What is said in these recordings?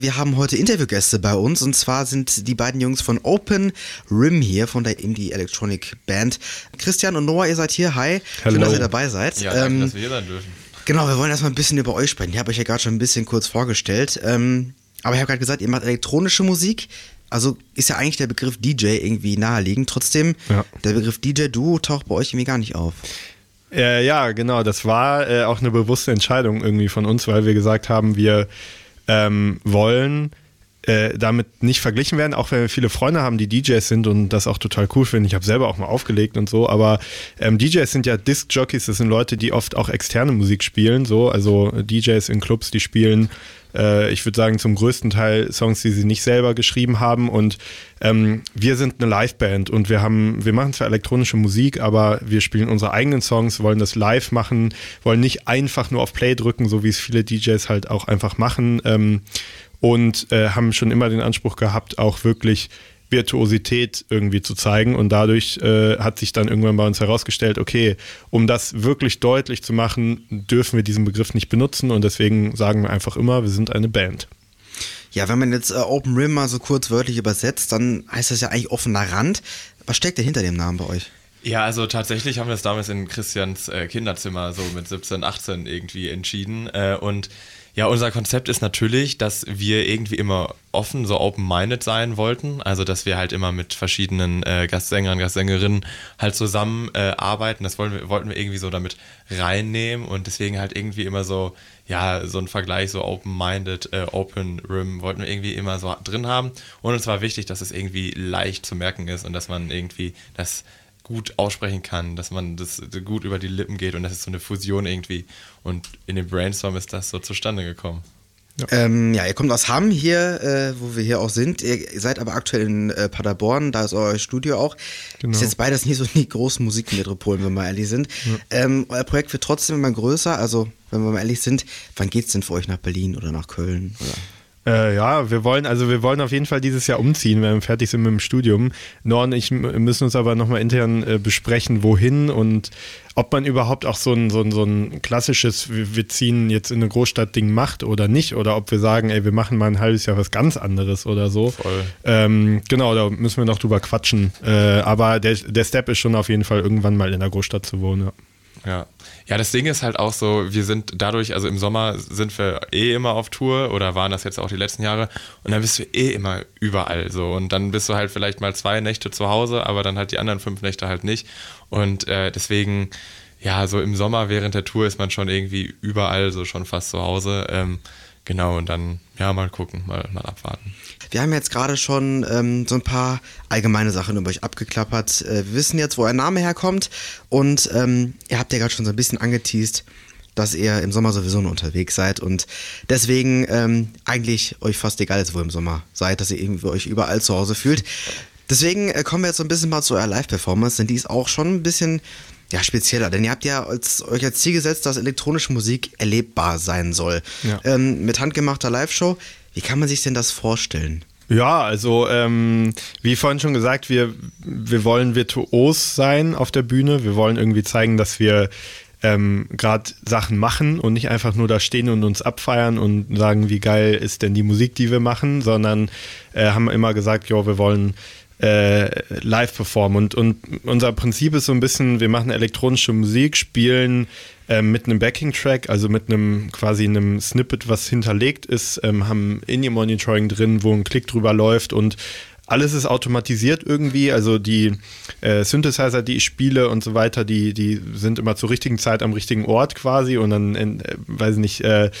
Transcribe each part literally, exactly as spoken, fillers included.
Wir haben heute Interviewgäste bei uns und zwar sind die beiden Jungs von Open Rim hier, von der Indie Electronic Band. Christian und Noah, ihr seid hier, hi. Hello. Schön, dass ihr dabei seid. Ja, danke, ähm, dass wir hier sein dürfen. Genau, wir wollen erstmal ein bisschen über euch sprechen. Ich habe euch ja gerade schon ein bisschen kurz vorgestellt. Ähm, aber ich habe gerade gesagt, ihr macht elektronische Musik. Also ist ja eigentlich der Begriff D J irgendwie naheliegend. Trotzdem, ja. Der Begriff D J-Duo taucht bei euch irgendwie gar nicht auf. Äh, ja, genau. Das war äh, auch eine bewusste Entscheidung irgendwie von uns, weil wir gesagt haben, wir ähm, wollen äh, damit nicht verglichen werden, auch wenn wir viele Freunde haben, die D Js sind und das auch total cool finden. Ich habe selber auch mal aufgelegt und so, aber ähm, D Js sind ja Disc-Jockeys, das sind Leute, die oft auch externe Musik spielen, so, also D Js in Clubs, die spielen ich würde sagen, zum größten Teil Songs, die sie nicht selber geschrieben haben. Und ähm, wir sind eine Liveband und wir haben, wir machen zwar elektronische Musik, aber wir spielen unsere eigenen Songs, wollen das live machen, wollen nicht einfach nur auf Play drücken, so wie es viele D Js halt auch einfach machen. Ähm, und äh, haben schon immer den Anspruch gehabt, auch wirklich Virtuosität irgendwie zu zeigen, und dadurch äh, hat sich dann irgendwann bei uns herausgestellt, okay, um das wirklich deutlich zu machen, dürfen wir diesen Begriff nicht benutzen, und deswegen sagen wir einfach immer, wir sind eine Band. Ja, wenn man jetzt äh, Open Rim mal so kurz wörtlich übersetzt, dann heißt das ja eigentlich offener Rand. Was steckt denn hinter dem Namen bei euch? Ja, also tatsächlich haben wir es damals in Christians äh, Kinderzimmer so mit siebzehn, achtzehn irgendwie entschieden, äh, und ja, unser Konzept ist natürlich, dass wir irgendwie immer offen, so open-minded sein wollten. Also, dass wir halt immer mit verschiedenen äh, Gastsängern, Gastsängerinnen halt zusammen äh, arbeiten. Das wollten wir, wollten wir irgendwie so damit reinnehmen, und deswegen halt irgendwie immer so, ja, so ein Vergleich, so open-minded, äh, Open Rim wollten wir irgendwie immer so drin haben. Und uns war wichtig, dass es irgendwie leicht zu merken ist und dass man irgendwie das gut aussprechen kann, dass man das gut über die Lippen geht, und das ist so eine Fusion irgendwie, und in dem Brainstorm ist das so zustande gekommen. Ja, ähm, ja ihr kommt aus Hamm hier, äh, wo wir hier auch sind, ihr seid aber aktuell in äh, Paderborn, da ist euer Studio auch. Genau. Ist jetzt beides nicht so die großen Musikmetropolen, wenn wir ehrlich sind. Ja. Ähm, euer Projekt wird trotzdem immer größer, also wenn wir mal ehrlich sind, wann geht's denn für euch nach Berlin oder nach Köln oder? Äh, ja, wir wollen, also wir wollen auf jeden Fall dieses Jahr umziehen, wenn wir fertig sind mit dem Studium. Nor und ich müssen uns aber nochmal intern äh, besprechen, wohin und ob man überhaupt auch so ein, so ein, so ein klassisches, wir ziehen jetzt in eine Großstadt-Ding macht oder nicht, oder ob wir sagen, ey, wir machen mal ein halbes Jahr was ganz anderes oder so. Voll. Ähm, genau, da müssen wir noch drüber quatschen. Äh, aber der, der Step ist schon auf jeden Fall, irgendwann mal in der Großstadt zu wohnen, ja. Ja. Ja, das Ding ist halt auch so, wir sind dadurch, also im Sommer sind wir eh immer auf Tour oder waren das jetzt auch die letzten Jahre, und dann bist du eh immer überall so, und dann bist du halt vielleicht mal zwei Nächte zu Hause, aber dann halt die anderen fünf Nächte halt nicht, und äh, deswegen, ja, so im Sommer während der Tour ist man schon irgendwie überall so schon fast zu Hause, ähm, genau, und dann, ja, mal gucken, mal, mal abwarten. Wir haben jetzt gerade schon ähm, so ein paar allgemeine Sachen über euch abgeklappert. Äh, wir wissen jetzt, wo euer Name herkommt, und ähm, ihr habt ja gerade schon so ein bisschen angeteast, dass ihr im Sommer sowieso nur unterwegs seid und deswegen ähm, eigentlich euch fast egal ist, wo ihr im Sommer seid, dass ihr irgendwie euch überall zu Hause fühlt. Deswegen äh, kommen wir jetzt so ein bisschen mal zu eurer Live-Performance, denn die ist auch schon ein bisschen ja, spezieller, denn ihr habt ja als, euch als Ziel gesetzt, dass elektronische Musik erlebbar sein soll. Ja. Ähm, mit handgemachter Live-Show. Wie kann man sich denn das vorstellen? Ja, also ähm, wie vorhin schon gesagt, wir, wir wollen virtuos sein auf der Bühne. Wir wollen irgendwie zeigen, dass wir ähm, gerade Sachen machen und nicht einfach nur da stehen und uns abfeiern und sagen, wie geil ist denn die Musik, die wir machen, sondern äh, haben immer gesagt, jo, wir wollen äh, live performen. Und, und unser Prinzip ist so ein bisschen, wir machen elektronische Musik, spielen ähm, mit einem Backing-Track, also mit einem quasi einem Snippet, was hinterlegt ist, ähm, haben In-Ear-Monitoring drin, wo ein Klick drüber läuft, und alles ist automatisiert irgendwie, also die äh, Synthesizer, die ich spiele und so weiter, die, die sind immer zur richtigen Zeit am richtigen Ort quasi, und dann, äh, weiß nicht, äh,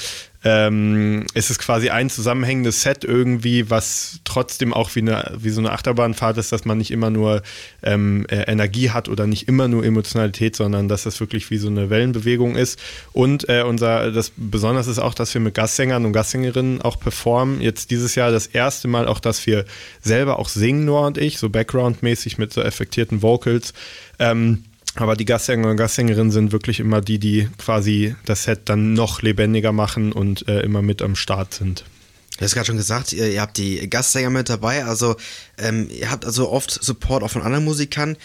ähm, ist es quasi ein zusammenhängendes Set irgendwie, was trotzdem auch wie, eine, wie so eine Achterbahnfahrt ist, dass man nicht immer nur ähm, äh, Energie hat oder nicht immer nur Emotionalität, sondern dass das wirklich wie so eine Wellenbewegung ist. Und äh, unser, das Besondere ist auch, dass wir mit Gastsängern und Gastsängerinnen auch performen. Jetzt dieses Jahr das erste Mal auch, dass wir selber auch singen, Noah und ich, so backgroundmäßig mit so effektierten Vocals. Ähm, Aber die Gastsänger und Gastsängerinnen sind wirklich immer die, die quasi das Set dann noch lebendiger machen und äh, immer mit am Start sind. Du hast gerade schon gesagt, ihr, ihr habt die Gastsänger mit dabei, also ähm, ihr habt also oft Support auch von anderen Musikern.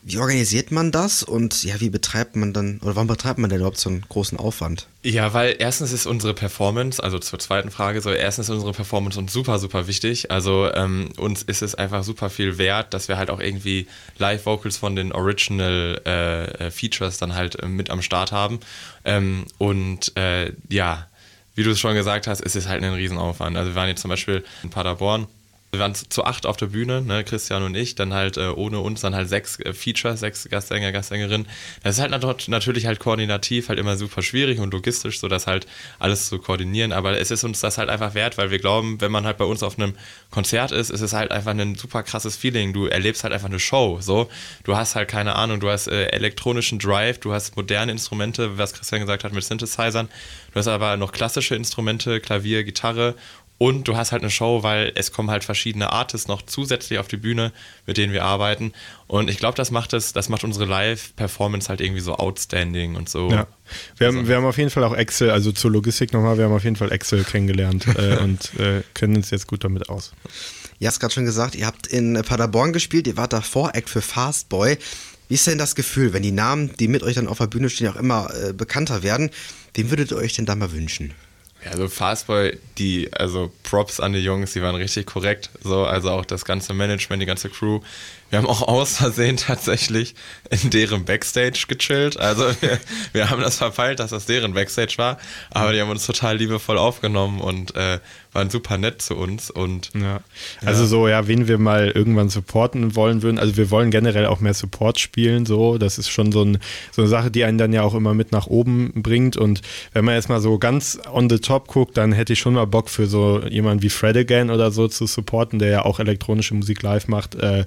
Wie organisiert man das und ja, wie betreibt man dann, oder warum betreibt man denn überhaupt so einen großen Aufwand? Ja, weil erstens ist unsere Performance, also zur zweiten Frage, so erstens ist unsere Performance uns super, super wichtig. Also ähm, uns ist es einfach super viel wert, dass wir halt auch irgendwie Live-Vocals von den Original äh, Features dann halt äh, mit am Start haben. Ähm, und äh, ja, wie du es schon gesagt hast, ist es halt ein Riesenaufwand. Also wir waren jetzt zum Beispiel in Paderborn. Wir waren zu, zu acht auf der Bühne, ne, Christian und ich, dann halt äh, ohne uns dann halt sechs äh, Features, sechs Gastsänger, Gastsängerinnen. Das ist halt nat- natürlich halt koordinativ halt immer super schwierig und logistisch, so das halt alles zu koordinieren, aber es ist uns das halt einfach wert, weil wir glauben, wenn man halt bei uns auf einem Konzert ist, ist es halt einfach ein super krasses Feeling. Du erlebst halt einfach eine Show, so. Du hast halt keine Ahnung, du hast äh, elektronischen Drive, du hast moderne Instrumente, was Christian gesagt hat mit Synthesizern, du hast aber noch klassische Instrumente, Klavier, Gitarre. Und du hast halt eine Show, weil es kommen halt verschiedene Artists noch zusätzlich auf die Bühne, mit denen wir arbeiten. Und ich glaube, das macht es, das macht unsere Live-Performance halt irgendwie so outstanding und so. Ja. Wir haben, Also. wir haben auf jeden Fall auch Excel, also zur Logistik nochmal, wir haben auf jeden Fall Excel kennengelernt äh, und äh, kennen uns jetzt gut damit aus. Ihr habt gerade schon gesagt, ihr habt in Paderborn gespielt, ihr wart davor Act für Fastboy. Wie ist denn das Gefühl, wenn die Namen, die mit euch dann auf der Bühne stehen, auch immer äh, bekannter werden? Wen würdet ihr euch denn da mal wünschen? Ja, also Fastboy, die, also Props an die Jungs, die waren richtig korrekt. So, also auch das ganze Management, die ganze Crew. Wir haben auch aus Versehen tatsächlich in deren Backstage gechillt. Also wir, wir haben das verpeilt, dass das deren Backstage war. Aber die haben uns total liebevoll aufgenommen und äh, waren super nett zu uns. Und ja. Also ja. so, ja, wen wir mal irgendwann supporten wollen würden. Also wir wollen generell auch mehr Support spielen. So, das ist schon so, ein, so eine Sache, die einen dann ja auch immer mit nach oben bringt. Und wenn man jetzt mal so ganz on the top guckt, dann hätte ich schon mal Bock für so jemanden wie Fred Again oder so zu supporten, der ja auch elektronische Musik live macht. Äh,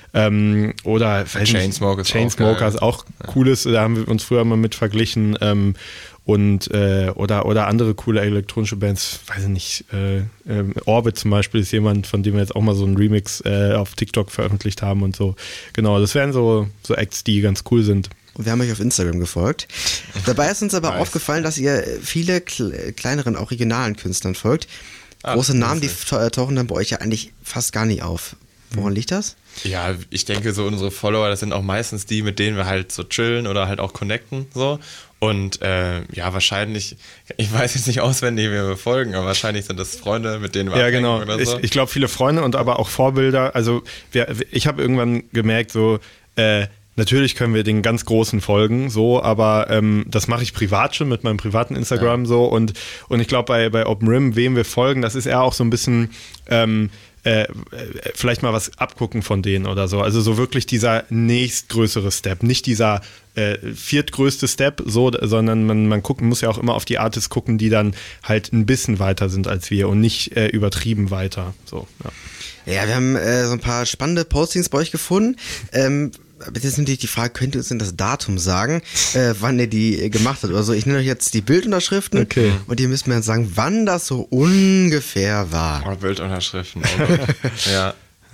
Ähm, oder Chainsmokers Chainsmokers auch, auch cooles, da haben wir uns früher mal mit verglichen ähm, und äh, oder, oder andere coole elektronische Bands, weiß ich nicht, äh, äh, Orbit zum Beispiel ist jemand, von dem wir jetzt auch mal so einen Remix äh, auf TikTok veröffentlicht haben und so. Genau, das wären so, so Acts, die ganz cool sind. Und wir haben euch auf Instagram gefolgt. Dabei ist uns aber nice. aufgefallen, dass ihr viele kle- kleineren, auch regionalen Künstlern folgt. Ach, Große Namen, die lustig. tauchen dann bei euch ja eigentlich fast gar nicht auf. Woran liegt das? ja, ich denke, so unsere Follower, das sind auch meistens die, mit denen wir halt so chillen oder halt auch connecten, so. Und äh, ja, wahrscheinlich, ich weiß jetzt nicht auswendig, wie wir folgen, aber wahrscheinlich sind das Freunde, mit denen wir Ja, genau. oder so. Ich, ich glaube, viele Freunde und aber auch Vorbilder. Also wir, ich habe irgendwann gemerkt, so äh, natürlich können wir den ganz Großen folgen, so, aber ähm, das mache ich privat schon mit meinem privaten Instagram Ja. so und, und ich glaube, bei, bei OpenRim, wem wir folgen, das ist eher auch so ein bisschen ähm, äh, vielleicht mal was abgucken von denen oder so. Also so wirklich dieser nächstgrößere Step, nicht dieser äh, viertgrößte Step, so, sondern man, man gucken, muss ja auch immer auf die Artists gucken, die dann halt ein bisschen weiter sind als wir und nicht äh, übertrieben weiter. So, ja. Ja, wir haben äh, so ein paar spannende Postings bei euch gefunden. Ähm, jetzt ist natürlich die Frage, könnt ihr uns denn das Datum sagen, äh, wann ihr die äh, gemacht habt oder so? Ich nenne euch jetzt die Bildunterschriften Okay. und ihr müsst mir dann sagen, wann das so ungefähr war. Oh, Bildunterschriften. Oh Gott. ja.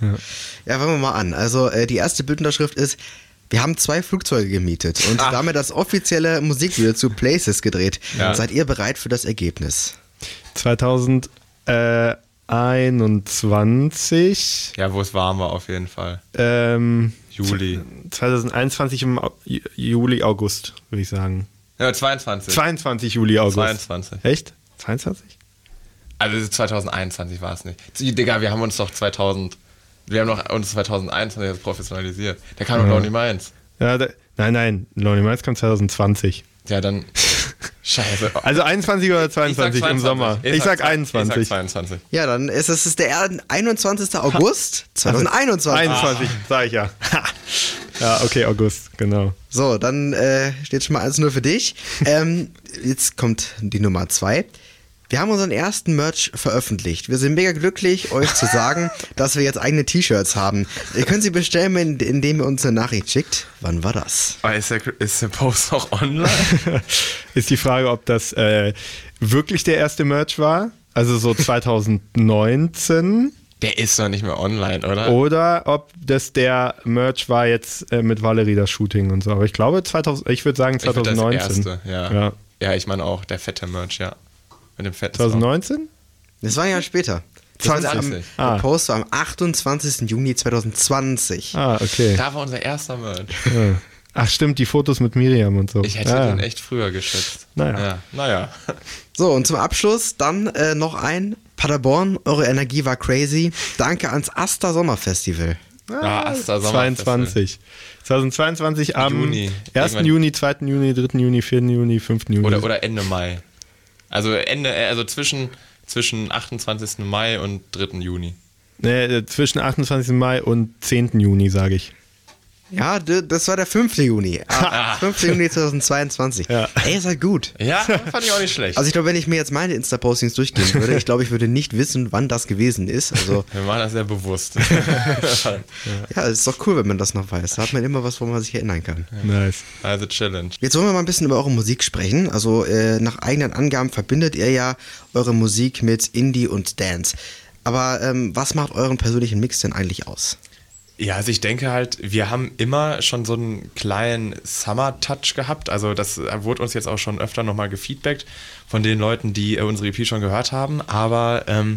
Ja, fangen wir mal an. Also äh, die erste Bildunterschrift ist, wir haben zwei Flugzeuge gemietet und Ah. damit das offizielle Musikvideo zu Places gedreht. Ja. Seid ihr bereit für das Ergebnis? zweitausendeinundzwanzig Ja, wo es warm war auf jeden Fall. ähm, Juli. zweitausendeinundzwanzig im Au- Ju- Juli, August, würde ich sagen. Ja, zweiundzwanzig. zweiundzwanzig Juli, August. zweiundzwanzig. Echt? zweiundzwanzig? Also zweitausendeinundzwanzig war es nicht. Digga, wir haben uns doch zweitausend, wir haben doch uns zweitausendeinundzwanzig jetzt professionalisiert. Da kam doch Ja. Lonely Minds. Ja, da, nein, nein, Lonely Minds kommt zweitausendzwanzig. Ja, dann, scheiße. Also einundzwanzig oder zweiundzwanzig im Sommer? Ich, sag zwei- einundzwanzig. Ich sag zweiundzwanzig. Ja, dann ist es ist der einundzwanzigster August zweitausendeinundzwanzig. einundzwanzig, sag ich ja. Ja, okay, August, genau. So, dann äh, steht schon mal eins null für dich. Ähm, jetzt kommt die Nummer zwei. Wir haben unseren ersten Merch veröffentlicht. Wir sind mega glücklich, euch zu sagen, dass wir jetzt eigene T-Shirts haben. Ihr könnt sie bestellen, in- indem ihr uns eine Nachricht schickt. Wann war das? Oh, ist, der, ist der Post auch online? Ist die Frage, ob das äh, wirklich der erste Merch war, also so zweitausendneunzehn, Der ist noch nicht mehr online, oder? oder ob das der Merch war jetzt äh, mit Valerie das Shooting und so. Aber ich glaube, zweitausend, ich würde sagen Ich würd das zweitausendneunzehn. erste, ja. Ja. Ja, ich meine auch, der fette Merch, ja. Mit dem fetten zweitausendneunzehn? Das war ein Jahr später. zwanzig. zwanzig. Der Ah. Post war am achtundzwanzigsten Juni zweitausendzwanzig. Ah, okay. Da war unser erster Merch. Ja. Ach stimmt, die Fotos mit Miriam und so. Ich hätte ja. den echt früher geschätzt. Naja. Ja, naja. So, und zum Abschluss dann äh, noch ein Paderborn, eure Energie war crazy. Danke ans Asta Sommerfestival. Ja, Asta Sommerfestival. zweiundzwanzig. zweitausendzweiundzwanzig am Juni. ersten Irgendwann- Juni, zweiten Juni, dritten Juni, vierten Juni, fünften Juni. Oder, oder Ende Mai. Also Ende, also zwischen, zwischen achtundzwanzigsten Mai und dritten Juni. Nee, zwischen achtundzwanzigsten Mai und zehnten Juni, sage ich. Ja, d- das war der fünfte Juni. Ah, fünfte Juni zweitausendzweiundzwanzig. Ja. Ey, ist halt gut. Ja, fand ich auch nicht schlecht. Also ich glaube, wenn ich mir jetzt meine Insta-Postings durchgehen würde, ich glaube, ich würde nicht wissen, wann das gewesen ist. Also Wir machen das sehr bewusst. ja, es ist doch cool, wenn man das noch weiß. Da hat man immer was, woran man sich erinnern kann. Nice. Also Challenge. Jetzt wollen wir mal ein bisschen über eure Musik sprechen. Also äh, nach eigenen Angaben verbindet ihr ja eure Musik mit Indie und Dance. Aber ähm, was macht euren persönlichen Mix denn eigentlich aus? Ja, also ich denke halt, wir haben immer schon so einen kleinen Summer-Touch gehabt. Also das wurde uns jetzt auch schon öfter nochmal gefeedbackt von den Leuten, die äh, unsere E P schon gehört haben. Aber ähm,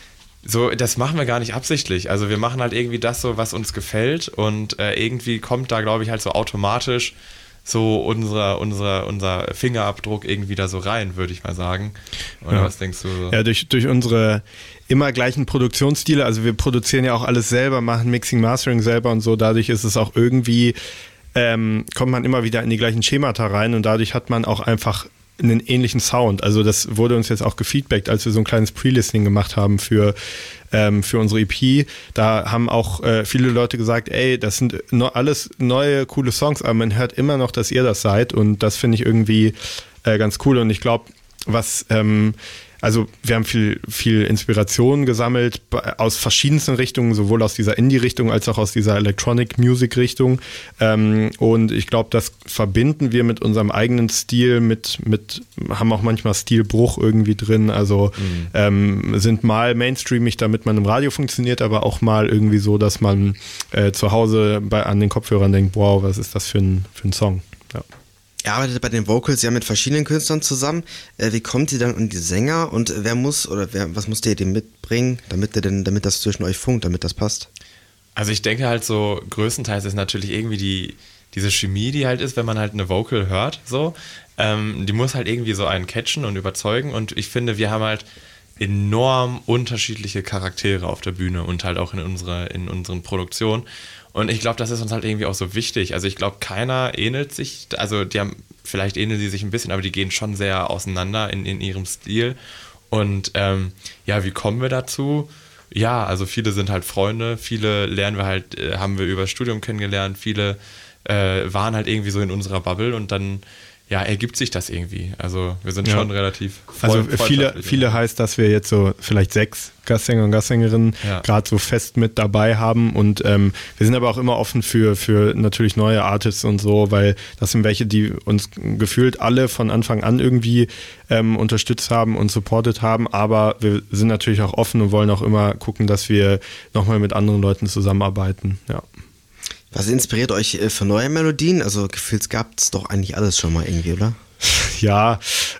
so, das machen wir gar nicht absichtlich. Also wir machen halt irgendwie das so, was uns gefällt. Und äh, irgendwie kommt da, glaube ich, halt so automatisch so unser, unser, unser Fingerabdruck irgendwie da so rein, würde ich mal sagen. Oder Ja. was denkst du so? Ja, durch, durch unsere immer gleichen Produktionsstile, also wir produzieren ja auch alles selber, machen Mixing, Mastering selber und so, dadurch ist es auch irgendwie, ähm, kommt man immer wieder in die gleichen Schemata rein und dadurch hat man auch einfach einen ähnlichen Sound. Also das wurde uns jetzt auch gefeedbackt, als wir so ein kleines Pre-Listening gemacht haben für, ähm, für unsere E P. Da haben auch äh, viele Leute gesagt, ey, das sind no, alles neue, coole Songs, aber man hört immer noch, dass ihr das seid und das finde ich irgendwie äh, ganz cool und ich glaube, was ähm, also wir haben viel, viel Inspiration gesammelt aus verschiedensten Richtungen, sowohl aus dieser Indie-Richtung als auch aus dieser Electronic-Music-Richtung. Ähm, und ich glaube, das verbinden wir mit unserem eigenen Stil, mit, mit haben auch manchmal Stilbruch irgendwie drin. Also mhm. ähm, sind mal mainstreamig, damit man im Radio funktioniert, aber auch mal irgendwie so, dass man äh, zu Hause bei, an den Kopfhörern denkt, wow, was ist das für ein, für ein Song? Ja. Ihr arbeitet bei den Vocals ja mit verschiedenen Künstlern zusammen. Äh, wie kommt ihr dann an die Sänger und wer muss oder wer, was musst ihr dem mitbringen, damit ihr denn, damit das zwischen euch funkt, damit das passt? Also ich denke halt so, größtenteils ist natürlich irgendwie die, diese Chemie, die halt ist, wenn man halt eine Vocal hört, so. Ähm, die muss halt irgendwie so einen catchen und überzeugen und ich finde, wir haben halt enorm unterschiedliche Charaktere auf der Bühne und halt auch in unserer, in unseren Produktionen. Und ich glaube, das ist uns halt irgendwie auch so wichtig. Also ich glaube, keiner ähnelt sich, also die haben, vielleicht ähneln sie sich ein bisschen, aber die gehen schon sehr auseinander in, in ihrem Stil. Und ähm, ja, wie kommen wir dazu? Ja, also viele sind halt Freunde, viele lernen wir halt, äh, haben wir über das Studium kennengelernt, viele äh, waren halt irgendwie so in unserer Bubble und dann ja, ergibt sich das irgendwie. Also wir sind Ja. schon relativ Also freund- viele, freundschaftlich. viele heißt, dass wir jetzt so vielleicht sechs Gastsänger und Gastsängerinnen Ja. gerade so fest mit dabei haben und ähm, wir sind aber auch immer offen für, für natürlich neue Artists und so, weil das sind welche, die uns gefühlt alle von Anfang an irgendwie ähm, unterstützt haben und supportet haben, aber wir sind natürlich auch offen und wollen auch immer gucken, dass wir nochmal mit anderen Leuten zusammenarbeiten, ja. Was inspiriert euch äh, für neue Melodien? Also gefühlt gab es doch eigentlich alles schon mal irgendwie, oder? Ja,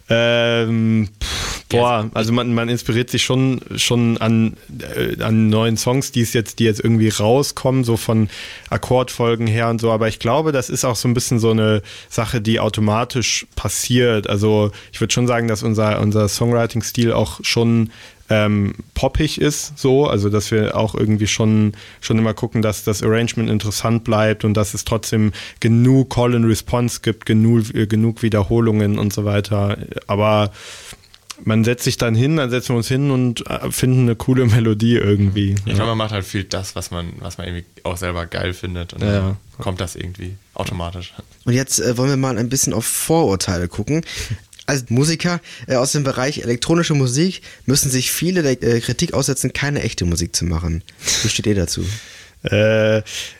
ähm, pff, boah, also man, man inspiriert sich schon, schon an, äh, an neuen Songs, die es jetzt, die jetzt irgendwie rauskommen, so von Akkordfolgen her und so, aber ich glaube, das ist auch so ein bisschen so eine Sache, die automatisch passiert. Also ich würde schon sagen, dass unser, unser Songwriting-Stil auch schon ähm, poppig ist, so, also dass wir auch irgendwie schon, schon immer gucken, dass das Arrangement interessant bleibt und dass es trotzdem genug Call and Response gibt, genug, äh, genug Wiederholungen und so weiter. Aber man setzt sich dann hin, dann setzen wir uns hin und äh, finden eine coole Melodie irgendwie. Ich glaube, man macht halt viel das, was man, was man irgendwie auch selber geil findet und Ja. dann kommt das irgendwie automatisch. Und jetzt äh, wollen wir mal ein bisschen auf Vorurteile gucken. Als Musiker äh, aus dem Bereich elektronische Musik müssen sich viele der äh, Kritik aussetzen, keine echte Musik zu machen. Wie steht ihr dazu? Äh,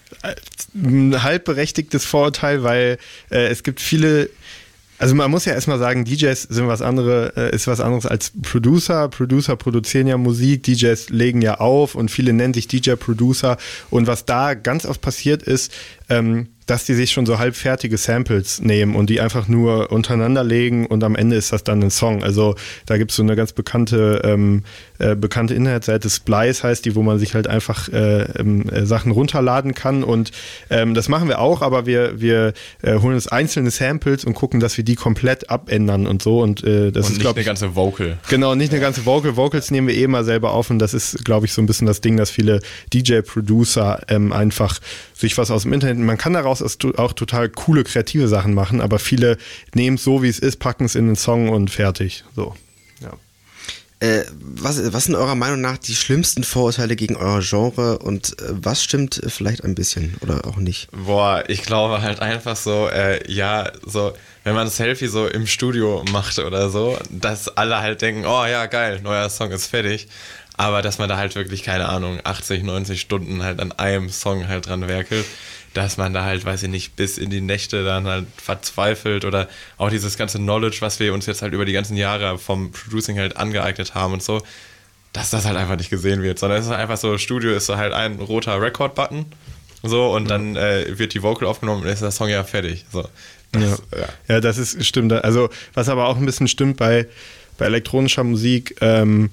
ein halb berechtigtes Vorurteil, weil äh, es gibt viele, also man muss ja erstmal sagen, D Js sind was anderes, äh, ist was anderes als Producer. Producer produzieren ja Musik, D Js legen ja auf und viele nennen sich D J-Producer. Und was da ganz oft passiert ist, ähm, dass die sich schon so halbfertige Samples nehmen und die einfach nur untereinander legen und am Ende ist das dann ein Song. Also da gibt es so eine ganz bekannte ähm, äh, bekannte Internetseite, Splice heißt die, wo man sich halt einfach äh, äh, Sachen runterladen kann und ähm, das machen wir auch, aber wir, wir äh, holen uns einzelne Samples und gucken, dass wir die komplett abändern und so und äh, das und ist, nicht glaube eine ich... ganze Vocal. Genau, nicht eine ganze Vocal. Vocals nehmen wir eh mal selber auf und das ist, glaube ich, so ein bisschen das Ding, dass viele D J-Producer ähm, einfach sich was aus dem Internet, man kann daraus auch total coole, kreative Sachen machen, aber viele nehmen es so, wie es ist, packen es in den Song und fertig. So, ja. Äh, was, was sind eurer Meinung nach die schlimmsten Vorurteile gegen euer Genre und äh, was stimmt äh, vielleicht ein bisschen oder auch nicht? Boah, ich glaube halt einfach so, äh, ja, so, wenn man ein Selfie so im Studio macht oder so, dass alle halt denken, oh ja, geil, neuer Song ist fertig. Aber dass man da halt wirklich, keine Ahnung, achtzig, neunzig Stunden halt an einem Song halt dran werkelt, dass man da halt, weiß ich nicht, bis in die Nächte dann halt verzweifelt oder auch dieses ganze Knowledge, was wir uns jetzt halt über die ganzen Jahre vom Producing halt angeeignet haben und so, dass das halt einfach nicht gesehen wird, sondern es ist einfach so, Studio ist so halt ein roter Record-Button so und dann äh, wird die Vocal aufgenommen und ist der Song ja fertig. So. Das, ja. Ja. ja, das ist stimmt. Also was aber auch ein bisschen stimmt bei, bei elektronischer Musik, ähm,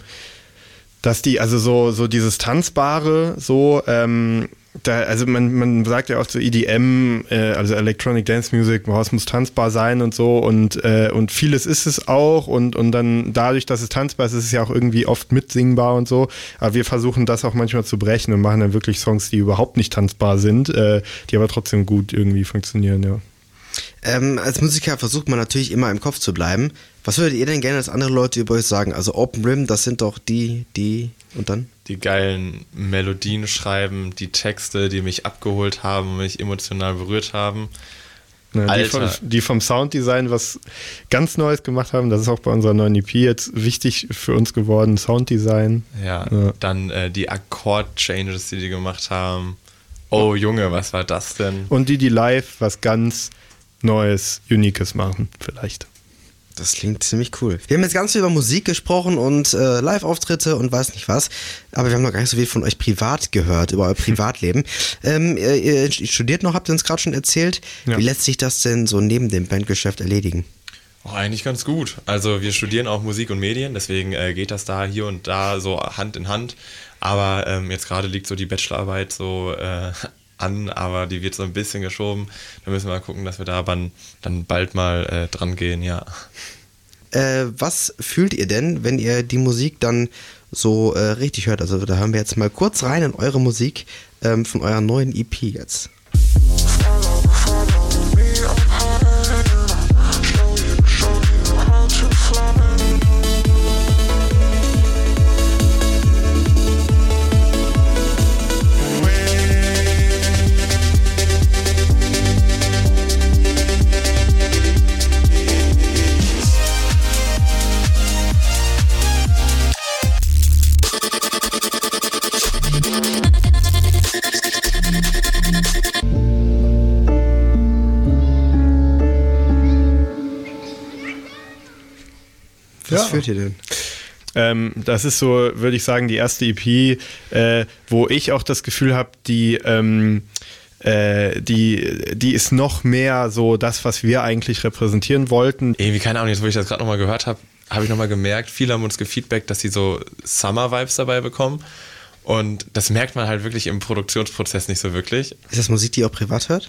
dass die, also so, so dieses Tanzbare, so, ähm, da, also man, man sagt ja oft so E D M, äh, also Electronic Dance Music, es muss tanzbar sein und so und, äh, und vieles ist es auch und, und dann dadurch, dass es tanzbar ist, ist es ja auch irgendwie oft mitsingbar und so, aber wir versuchen das auch manchmal zu brechen und machen dann wirklich Songs, die überhaupt nicht tanzbar sind, äh, die aber trotzdem gut irgendwie funktionieren, ja. Ähm, als Musiker versucht man natürlich immer im Kopf zu bleiben. Was würdet ihr denn gerne, dass andere Leute über euch sagen? Also Open Rim, das sind doch die, die und dann? Die geilen Melodien schreiben, die Texte, die mich abgeholt haben und mich emotional berührt haben. Ja, die, vom, die vom Sounddesign was ganz Neues gemacht haben, das ist auch bei unserer neuen E P jetzt wichtig für uns geworden, Sounddesign. Ja, ja. Dann äh, die Akkord-Changes, die die gemacht haben. Oh Junge, was war das denn? Und die, die live was ganz Neues, Uniques machen, vielleicht. Das klingt ziemlich cool. Wir haben jetzt ganz viel über Musik gesprochen und äh, Live-Auftritte und weiß nicht was, aber wir haben noch gar nicht so viel von euch privat gehört, über euer Privatleben. ähm, ihr, ihr studiert noch, habt ihr uns gerade schon erzählt. Ja. Wie lässt sich das denn so neben dem Bandgeschäft erledigen? Oh, eigentlich ganz gut. Also wir studieren auch Musik und Medien, deswegen äh, geht das da hier und da so Hand in Hand. Aber ähm, jetzt gerade liegt so die Bachelorarbeit so äh, an, aber die wird so ein bisschen geschoben. Da müssen wir mal gucken, dass wir da dann, dann bald mal äh, dran gehen, ja. Äh, was fühlt ihr denn, wenn ihr die Musik dann so äh, richtig hört? Also da hören wir jetzt mal kurz rein in eure Musik ähm, von eurer neuen E P jetzt. Was ja. fühlt ihr denn? Ähm, das ist so, würde ich sagen, die erste E P, äh, wo ich auch das Gefühl habe, die, ähm, äh, die, die ist noch mehr so das, was wir eigentlich repräsentieren wollten. Irgendwie, keine Ahnung, jetzt wo ich das gerade nochmal gehört habe, habe ich nochmal gemerkt, viele haben uns gefeedbackt, dass sie so Summer-Vibes dabei bekommen. Und das merkt man halt wirklich im Produktionsprozess nicht so wirklich. Ist das Musik, die ihr auch privat hört?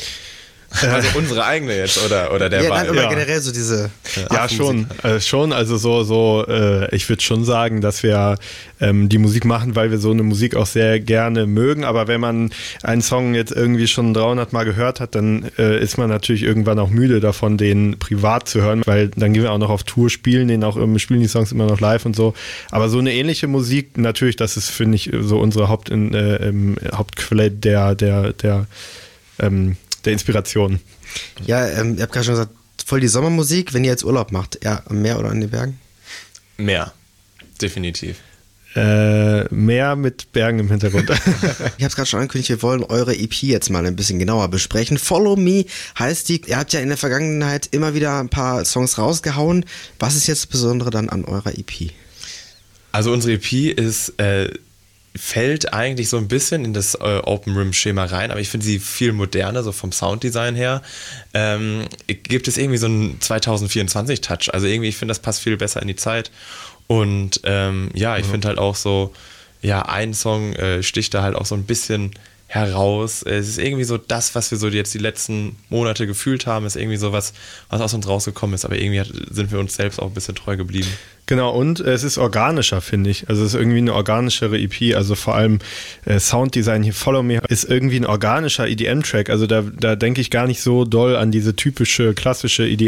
Also unsere eigene jetzt oder, oder der ja, Vibe? Nein, oder ja. generell so diese Ja, ja schon, äh, schon, also so, so äh, ich würde schon sagen, dass wir ähm, die Musik machen, weil wir so eine Musik auch sehr gerne mögen, aber wenn man einen Song jetzt irgendwie schon dreihundert Mal gehört hat, dann äh, ist man natürlich irgendwann auch müde davon, den privat zu hören, weil dann gehen wir auch noch auf Tour, spielen den auch, spielen die Songs immer noch live und so, aber so eine ähnliche Musik, natürlich, das ist, finde ich, so unsere Haupt, äh, Hauptquelle der, der, der, ähm, der Inspiration. Ja, ähm, ihr habt gerade schon gesagt, voll die Sommermusik, wenn ihr jetzt Urlaub macht, eher am Meer oder an den Bergen? Meer, definitiv. Äh, Meer mit Bergen im Hintergrund. Ich habe es gerade schon angekündigt, wir wollen eure E P jetzt mal ein bisschen genauer besprechen. Follow Me heißt die, ihr habt ja in der Vergangenheit immer wieder ein paar Songs rausgehauen. Was ist jetzt das Besondere dann an eurer E P? Also unsere E P ist äh, fällt eigentlich so ein bisschen in das äh, Open-Rim-Schema rein, aber ich finde sie viel moderner, so vom Sounddesign her. Ähm, gibt es irgendwie so einen zwanzig vierundzwanzig-Touch, also irgendwie, ich finde, das passt viel besser in die Zeit. Und ähm, ja, ich mhm. finde halt auch so, ja, ein Song äh, sticht da halt auch so ein bisschen heraus. Es ist irgendwie so das, was wir so jetzt die letzten Monate gefühlt haben, ist irgendwie so was, was aus uns rausgekommen ist, aber irgendwie hat, sind wir uns selbst auch ein bisschen treu geblieben. Genau, und es ist organischer, finde ich. Also es ist irgendwie eine organischere E P, also vor allem äh, Sounddesign hier, Follow Me, ist irgendwie ein organischer E D M-Track. Also da, da denke ich gar nicht so doll an diese typische, klassische E D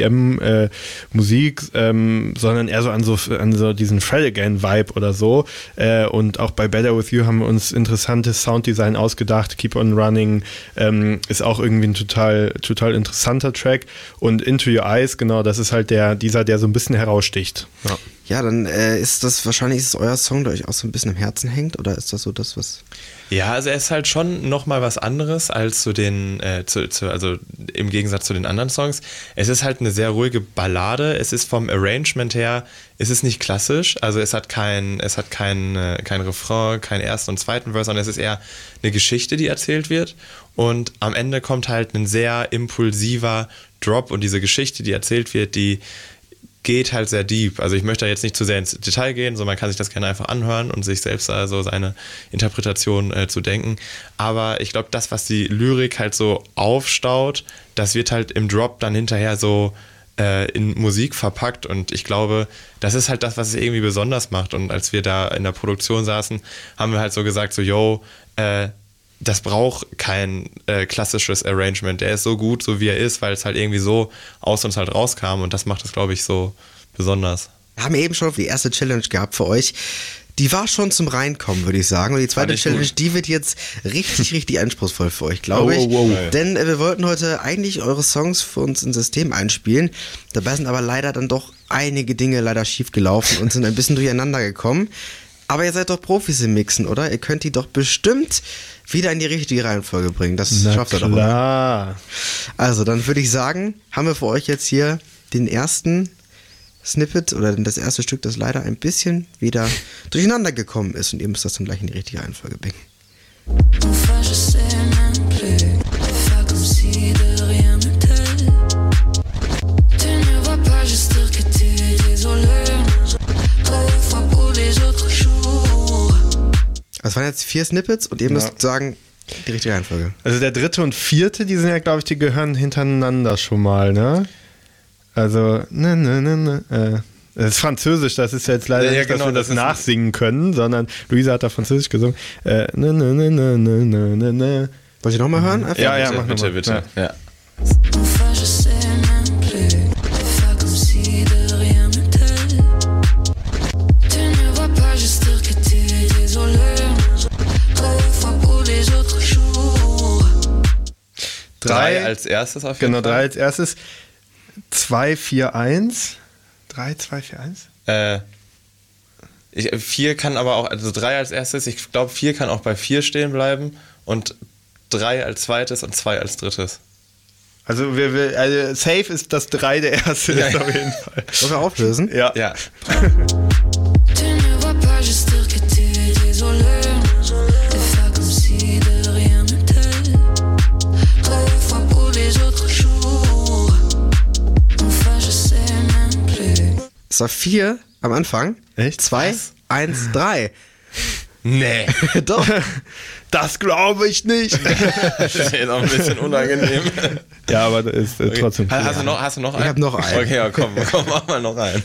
M-Musik, äh, ähm, sondern eher so an so, an so diesen Fred Again-Vibe oder so. Äh, und auch bei Better With You haben wir uns interessantes Sounddesign ausgedacht. Keep On Running ähm, ist auch irgendwie ein total, total interessanter Track. Und Into Your Eyes, genau, das ist halt der, dieser, der so ein bisschen heraussticht. Ja. Ja, dann äh, ist das wahrscheinlich ist es euer Song, der euch auch so ein bisschen im Herzen hängt, oder ist das so das, was... Ja, also er ist halt schon nochmal was anderes als zu den, äh, zu, zu, also im Gegensatz zu den anderen Songs. Es ist halt eine sehr ruhige Ballade, es ist vom Arrangement her, es ist nicht klassisch, also es hat kein, es hat kein, äh, kein Refrain, keinen ersten und zweiten Verse, sondern es ist eher eine Geschichte, die erzählt wird und am Ende kommt halt ein sehr impulsiver Drop und diese Geschichte, die erzählt wird, die geht halt sehr deep. Also ich möchte da jetzt nicht zu sehr ins Detail gehen, so man kann sich das gerne einfach anhören und sich selbst also seine Interpretation äh, zu denken. Aber ich glaube, das, was die Lyrik halt so aufstaut, das wird halt im Drop dann hinterher so äh, in Musik verpackt und ich glaube, das ist halt das, was es irgendwie besonders macht. Und als wir da in der Produktion saßen, haben wir halt so gesagt, so yo, äh, das braucht kein äh, klassisches Arrangement. Der ist so gut, so wie er ist, weil es halt irgendwie so aus uns halt rauskam und das macht es, glaube ich, so besonders. Wir haben eben schon die erste Challenge gehabt für euch. Die war schon zum Reinkommen, würde ich sagen. Und die zweite Challenge, gut. die wird jetzt richtig, richtig anspruchsvoll für euch, glaube ich. Oh, oh, oh. Denn äh, wir wollten heute eigentlich eure Songs für uns ins System einspielen. Dabei sind aber leider dann doch einige Dinge leider schief gelaufen und sind ein bisschen durcheinander gekommen. Aber ihr seid doch Profis im Mixen, oder? Ihr könnt die doch bestimmt wieder in die richtige Reihenfolge bringen. Das Na schafft ihr doch, oder? Also, dann würde ich sagen, haben wir für euch jetzt hier den ersten Snippet oder das erste Stück, das leider ein bisschen wieder durcheinander gekommen ist. Und ihr müsst das dann gleich in die richtige Reihenfolge bringen. Das waren jetzt vier Snippets und ihr müsst ja. sagen, die richtige Reihenfolge. Also der dritte und vierte, die sind ja, glaube ich, die gehören hintereinander schon mal, ne? Also, ne, ne, ne, ne. Äh, das ist Französisch, das ist jetzt leider ja, nicht, genau, dass wir das, das nachsingen können, sondern Luisa hat da Französisch gesungen. Äh, ne, ne, ne, ne, ne, ne, ne. Wollt ihr nochmal hören? Einfach ja, ja, bitte, mach bitte, mal. bitte. Ja. Ja. Drei als erstes auf jeden genau, Fall. Genau, drei als erstes. Zwei, vier, eins. Drei, zwei, vier, eins? Äh, ich, vier kann aber auch, also drei als erstes, ich glaube, vier kann auch bei vier stehen bleiben und drei als zweites und zwei als drittes. Also, wir, wir, also safe ist das drei der erste ja, ist auf jeden Fall. Wollen wir auflösen? Ja. Ja. Es war vier am Anfang. Echt? Zwei, Was? eins, drei. Nee. Doch. Das glaube ich nicht. Das ist jetzt auch ein bisschen unangenehm. Ja, aber das ist äh, trotzdem. Okay. Hast, du noch, hast du noch einen? Ich habe noch einen. Okay, ja, komm, komm, mach mal noch einen.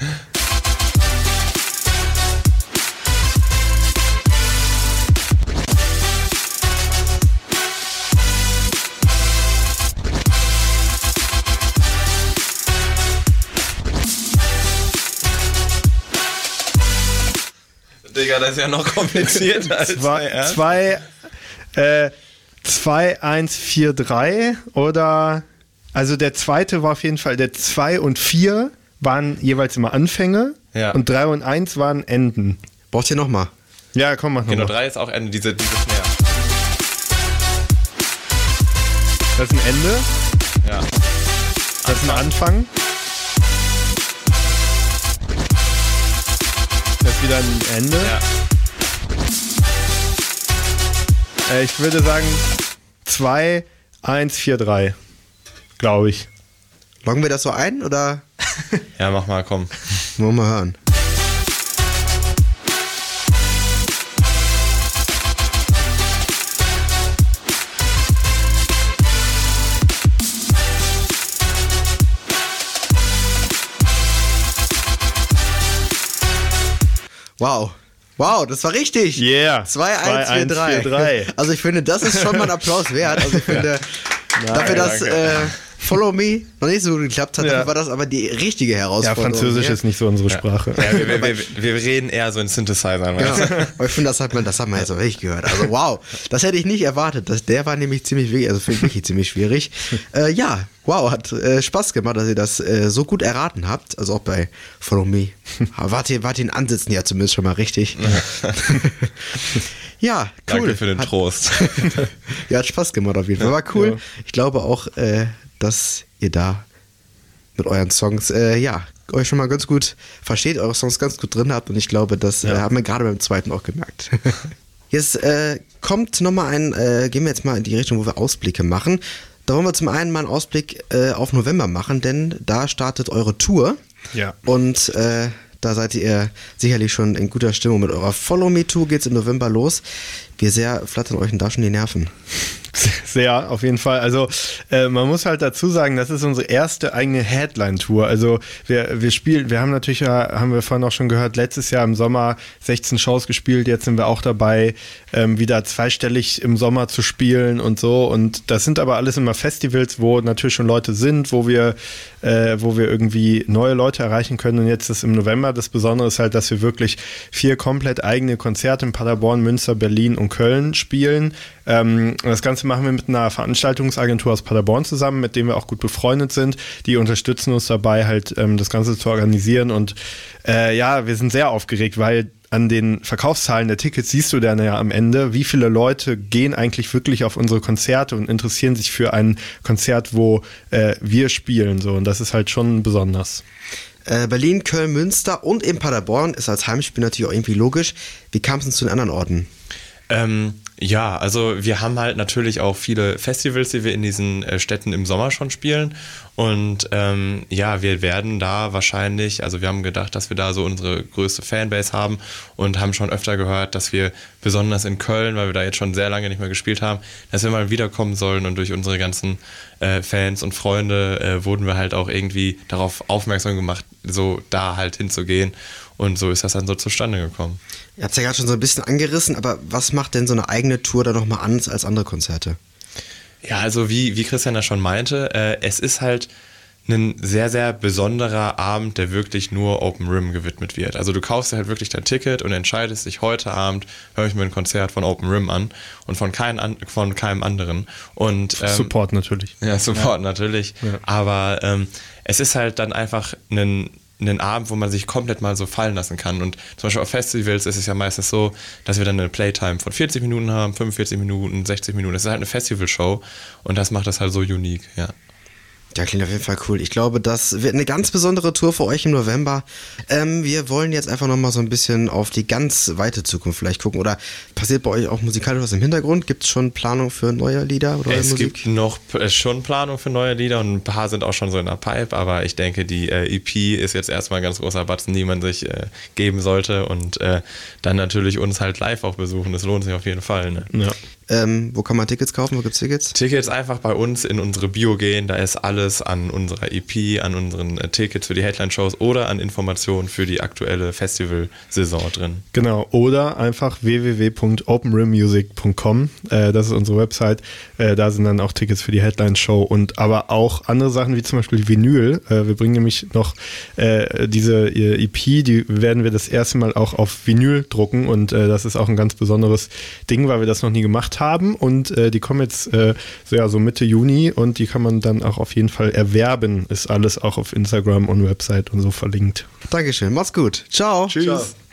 Digga, das ist ja noch komplizierter als zwei, zwei, äh, zwei, eins, vier, drei oder, also der zweite war auf jeden Fall, der zwei und vier waren jeweils immer Anfänge ja. und drei und eins waren Enden. Braucht ihr nochmal? Ja, komm, mach nochmal. Genau, drei ist auch Ende, diese, diese Snare. Das ist ein Ende. Ja. Das ist ein Anfang. Das ist wieder ein Ende. Ja. Äh, ich würde sagen zwei, eins, vier, drei. Glaube ich. Loggen wir das so ein, oder? Ja, mach mal, komm. Wollen wir mal hören. Wow. Wow, das war richtig. Yeah. zwei eins vier drei. Also ich finde, das ist schon mal ein Applaus wert. Also ich finde, Nein, dafür, dass äh, Follow Me noch nicht so gut geklappt hat, ja. dafür war das aber die richtige Herausforderung. Ja, Französisch ja. ist nicht so unsere Sprache. Ja, wir, wir, wir, wir reden eher so in Synthesizern. Genau. Aber ich finde, das hat man, das hat man jetzt auch wirklich gehört. Also wow, das hätte ich nicht erwartet. Das, der war nämlich ziemlich, also finde ich wirklich ziemlich schwierig. Äh, ja, wow, hat äh, Spaß gemacht, dass ihr das äh, so gut erraten habt. Also auch bei Follow Me. Wart ihr, wart ihr in Ansätzen ja zumindest schon mal richtig. Ja, cool. Danke für den hat, Trost. Ja, hat Spaß gemacht auf jeden Fall. War cool. Ja. Ich glaube auch, äh, dass ihr da mit euren Songs, äh, ja, euch schon mal ganz gut versteht, eure Songs ganz gut drin habt und ich glaube, das ja. äh, haben wir gerade beim zweiten auch gemerkt. Jetzt äh, kommt nochmal ein, äh, gehen wir jetzt mal in die Richtung, wo wir Ausblicke machen. Da wollen wir zum einen mal einen Ausblick äh, auf November machen, denn da startet eure Tour. Ja. Und äh, da seid ihr sicherlich schon in guter Stimmung mit eurer Follow Me Tour, geht's im November los. Wie sehr flattern euch denn da schon die Nerven? Sehr, auf jeden Fall. Also äh, man muss halt dazu sagen, das ist unsere erste eigene Headline-Tour. Also wir, wir spielen, wir haben natürlich, ja, haben wir vorhin auch schon gehört, letztes Jahr im Sommer sechzehn Shows gespielt, jetzt sind wir auch dabei, ähm, wieder zweistellig im Sommer zu spielen und so. Und das sind aber alles immer Festivals, wo natürlich schon Leute sind, wo wir, äh, wo wir irgendwie neue Leute erreichen können. Und jetzt ist im November das Besondere ist halt, dass wir wirklich vier komplett eigene Konzerte in Paderborn, Münster, Berlin und Köln spielen. Ähm, das Ganze machen wir mit einer Veranstaltungsagentur aus Paderborn zusammen, mit dem wir auch gut befreundet sind. Die unterstützen uns dabei, halt ähm, das Ganze zu organisieren. Und äh, ja, wir sind sehr aufgeregt, weil an den Verkaufszahlen der Tickets siehst du dann ja am Ende, wie viele Leute gehen eigentlich wirklich auf unsere Konzerte und interessieren sich für ein Konzert, wo äh, wir spielen. So. Und das ist halt schon besonders. Äh, Berlin, Köln, Münster und eben Paderborn ist als Heimspiel natürlich auch irgendwie logisch. Wie kam es denn zu den anderen Orten? Ähm, ja, also wir haben halt natürlich auch viele Festivals, die wir in diesen äh, Städten im Sommer schon spielen und ähm, ja, wir werden da wahrscheinlich, also wir haben gedacht, dass wir da so unsere größte Fanbase haben und haben schon öfter gehört, dass wir besonders in Köln, weil wir da jetzt schon sehr lange nicht mehr gespielt haben, dass wir mal wiederkommen sollen und durch unsere ganzen äh, Fans und Freunde äh, wurden wir halt auch irgendwie darauf aufmerksam gemacht, so da halt hinzugehen. Und so ist das dann so zustande gekommen. Ihr habt es ja gerade schon so ein bisschen angerissen, aber was macht denn so eine eigene Tour da nochmal anders als andere Konzerte? Ja, also wie, wie Christian das schon meinte, äh, es ist halt ein sehr, sehr besonderer Abend, der wirklich nur Open Rim gewidmet wird. Also du kaufst dir halt wirklich dein Ticket und entscheidest dich, heute Abend höre ich mir ein Konzert von Open Rim an und von, kein an, von keinem anderen. Und, ähm, Support natürlich. Ja, Support ja. natürlich. Ja. Aber ähm, es ist halt dann einfach ein einen Abend, wo man sich komplett mal so fallen lassen kann. Und zum Beispiel auf Festivals ist es ja meistens so, dass wir dann eine Playtime von vierzig Minuten haben, fünfundvierzig Minuten, sechzig Minuten. Das ist halt eine Festivalshow und das macht das halt so unique, ja. Ja, klingt auf jeden Fall cool. Ich glaube, das wird eine ganz besondere Tour für euch im November. Ähm, wir wollen jetzt einfach nochmal so ein bisschen auf die ganz weite Zukunft vielleicht gucken. Oder passiert bei euch auch musikalisch was im Hintergrund? Gibt es schon Planung für neue Lieder oder es Musik? Es gibt noch äh, schon Planung für neue Lieder und ein paar sind auch schon so in der Pipe. Aber ich denke, die äh, E P ist jetzt erstmal ein ganz großer Batzen, die man sich äh, geben sollte. Und äh, dann natürlich uns halt live auch besuchen. Das lohnt sich auf jeden Fall. Ne? Ja. Ähm, wo kann man Tickets kaufen? Wo gibt es Tickets? Tickets einfach bei uns in unsere Bio gehen. Da ist alles an unserer E P, an unseren äh, Tickets für die Headline-Shows oder an Informationen für die aktuelle Festivalsaison drin. Genau, oder einfach w w w punkt open rim music punkt com. Äh, das ist unsere Website. Äh, da sind dann auch Tickets für die Headline-Show und aber auch andere Sachen wie zum Beispiel Vinyl. Äh, wir bringen nämlich noch äh, diese E P, die werden wir das erste Mal auch auf Vinyl drucken und äh, das ist auch ein ganz besonderes Ding, weil wir das noch nie gemacht haben und äh, die kommen jetzt äh, so, ja, so Mitte Juni und die kann man dann auch auf jeden Fall erwerben. Ist alles auch auf Instagram und Website und so verlinkt. Dankeschön, mach's gut. Ciao. Tschüss. Ciao.